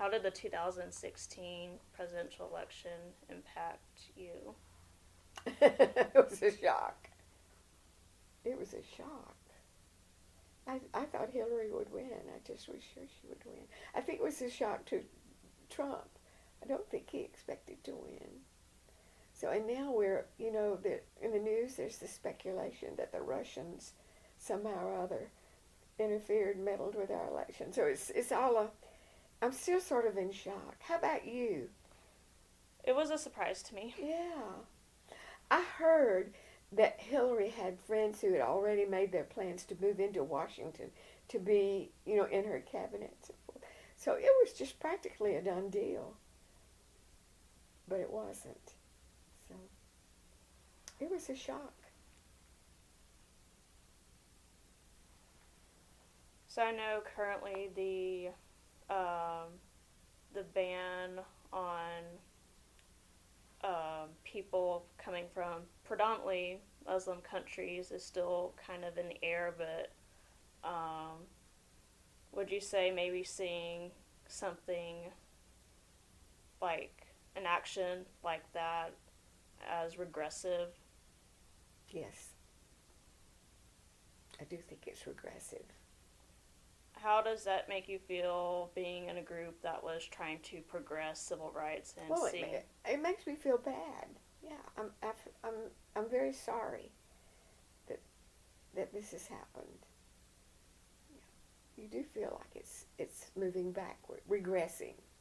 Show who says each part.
Speaker 1: How did the 2016 presidential election impact you?
Speaker 2: It was a shock. It was a shock. I thought Hillary would win. I just was sure she would win. I think it was a shock to Trump. I don't think he expected to win. So, and now we're, that in the news there's the speculation that the Russians somehow or other interfered, meddled with our election. So it's all I'm still sort of in shock. How about you?
Speaker 1: It was a surprise to me.
Speaker 2: Yeah. I heard that Hillary had friends who had already made their plans to move into Washington to be, in her cabinet and so forth. So it was just practically a done deal. But it wasn't. So it was a shock.
Speaker 1: So I know currently the ban on people coming from predominantly Muslim countries is still kind of in the air, but um, would you say maybe seeing something like an action like that as regressive?
Speaker 2: Yes, I do think it's regressive.
Speaker 1: How does that make you feel being in a group that was trying to progress civil rights and
Speaker 2: Well,
Speaker 1: seeing?
Speaker 2: it makes me feel bad. Yeah, I'm, I'm very sorry that this has happened. Yeah. You do feel like it's moving backward, regressing.